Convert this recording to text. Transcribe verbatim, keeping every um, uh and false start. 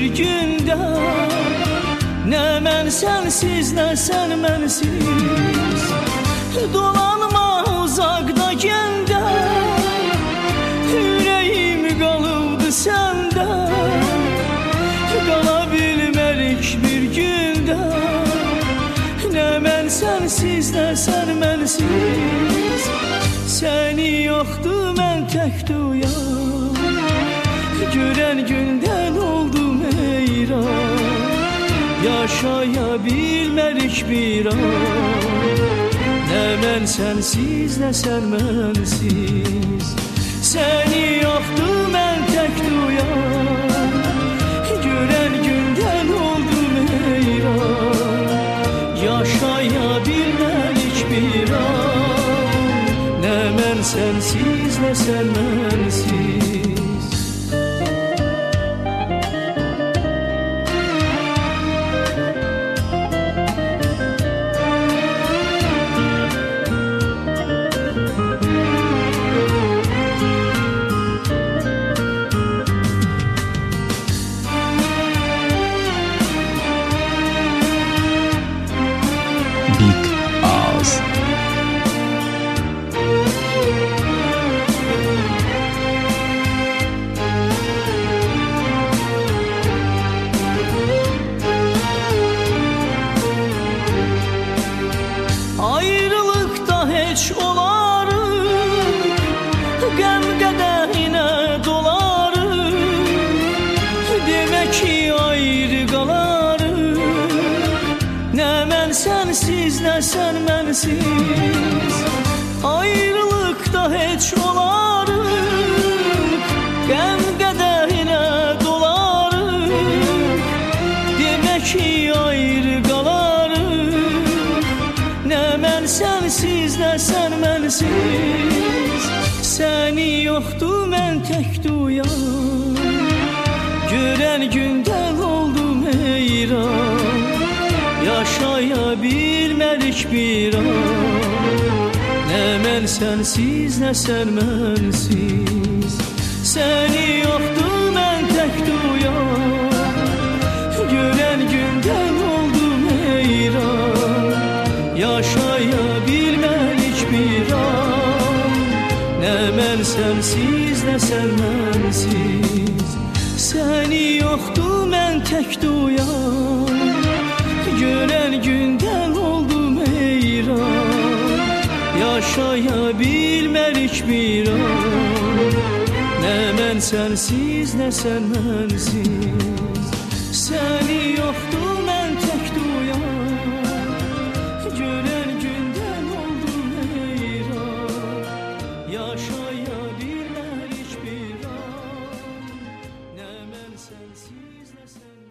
gündə, nə mən sənsiz, nə sən mənsiz. Dolanma uzaqda gəndə, ürəyim qalıbdı səndə. Qala bilmərik bir gündə, nə mən sənsiz, nə sən mənsiz. Səni yoxdur, mən tək duyam, görən gündən oldum heyran. Yaşaya bilmərik bir an, nə mən sənsiz, nə sən mənsiz. Səni yoxdur, mən tək duyam, görən gündən oldum heyran. Yaşaya bilmərik bir an, nə mən sənsiz, nə sən mənsiz. Ayrılıqda heç olarıq, qəm qədəhinə dolarıq. Demək ki ayrı qalarıq, nə mən sənsiz, nə sən mənsiz. Ayrılıqda heç olarıq, qəm qədəhinə dolarıq. Demək ki ayrı qalarıq, nə mən sənsiz, nə sən mənsiz. Səni yoxdur, mən tək duyam, görən gündən oldum heyran. Yaşaya bilmərik bir an, nə mən sənsiz, nə sən mənsiz. Səni yoxdur, mən tək duyam, görən gündən oldum heyran. Yaşaya bilmərik bir an, nə mən sənsiz, nə sən mənsiz. Səni yoxdur, mən tək duyam, görən gündən oldum heyran. Yaşaya bilmərik bir an, nə mən sənsiz, nə sən mənsiz. Səni yoxdur, mən tək duyam, görən gündən oldum heyran. Yaşaya bilmərik bir an, nə mən sənsiz, nə sən